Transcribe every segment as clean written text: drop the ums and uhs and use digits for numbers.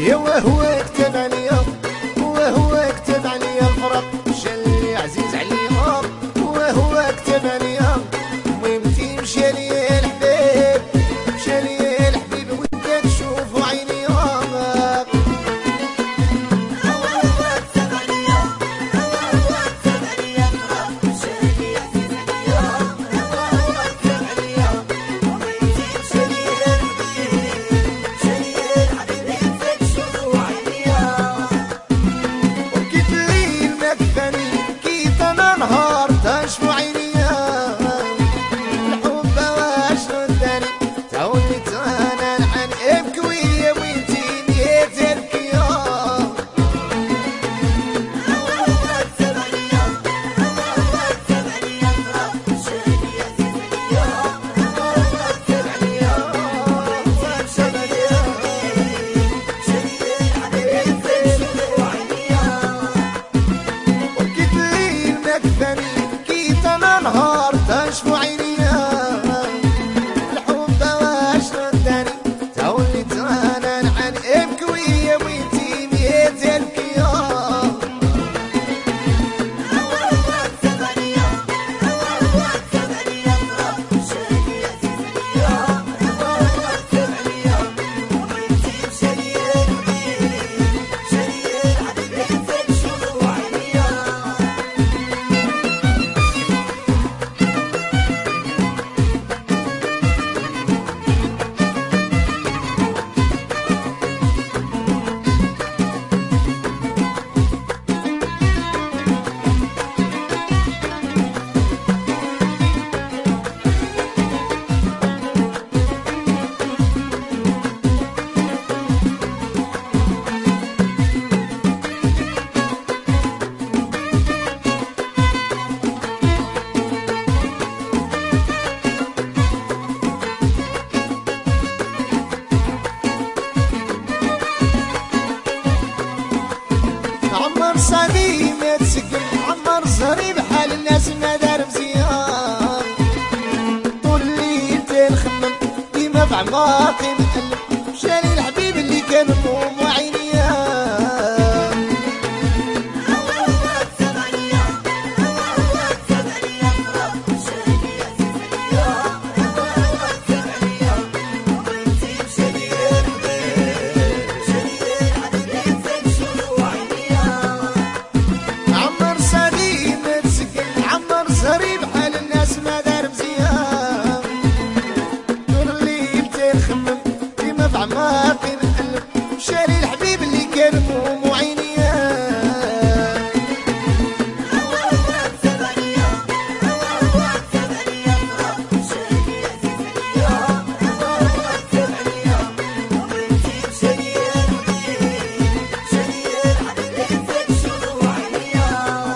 وهو كتب عليا وهو كتب عليا الفراق جالي عزيز عليا وهو كتب عليا ميمتي مشى ليا الحبيب مشى ليا الحبيب ودك تشوفو عيني شفو عينيا الحب واش رداني تعودت انا نعن ابكوية وانتي نيت تبكيا اكتب عليا اكتب عليا شالي عزيز عليا اكتب عليا اكتب عليا شالي الحبيب شفو عينيا وبكيت لي المكفاني انا نهار تشفو عينيا الحب واش رداني توليت انا نعن ابكوية وانتي ميت تبكيا اكتب عليا اكتب عليا شالي عزيز عليا اكتب عليا وانتي مشالي الحبيب شفو عينيا عمر صديق ما تسكن عمر زهري بحال الناس ما دار مزيان طول الليل تنخمم ديما في عماقي متألم شالي الحبيب اللي كان هموم وعينيا اكتب عليا اكتب عليا شالي عزيز عليا اكتب عليا وانتي مشالي الحبيب شفو عينيا عمر صديق ما تسكن عمر زهري بحال الناس ما دار مزيان طول الليل تنخمم ديما في عماقي نقلب شالي الحبيب اللي كان هموم وعينيا اكتب عليا اكتب عليا شالي عزيز عليا اكتب عليا وانتي مشالي الحبيب شفو عينيا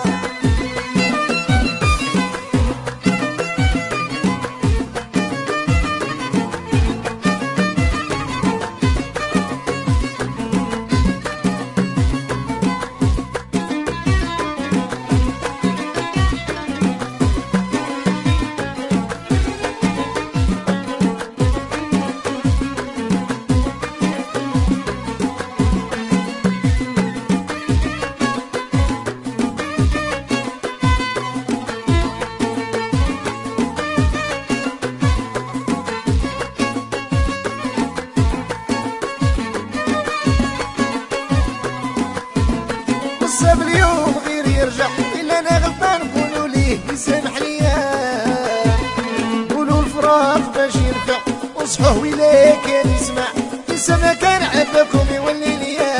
صاب اليوم غير يرجع إلا أنا غلطان قولوا ليه يسامح ليا قولوا الفراق باش ينفع وصحوه ولا كان يسمع لسا ما كان عباكم يولي ليا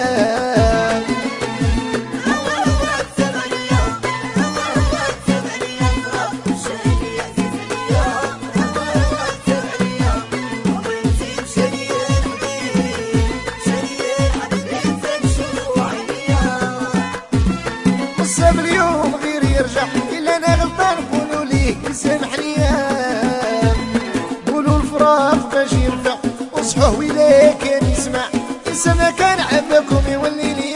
اكتب عليا اكتب عليا شالي عزيز عليا اكتب عليا وانتي مشالي الحبيب شفو عينيا صاب اليوم غير يرجع إلا أنا غلطان قولوا ليه يسامح ليا قولوا الفراق باش ينفع وصحوه ولا كان يسمع لسا ما كان عباكم يولي لي